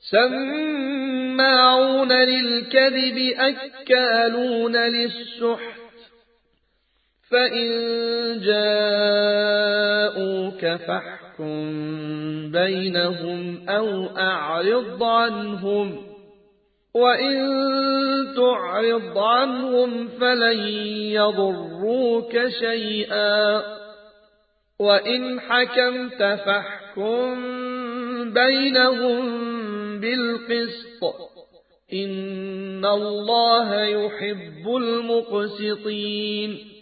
سماعون للكذب أكالون للسحت فإن جاءوك فاحكم بينهم أو أعرض عنهم وإن تعرض عنهم فلن يضروك شيئا وإن حكمت فاحكم بينهم بالقسط إن الله يحب المقسطين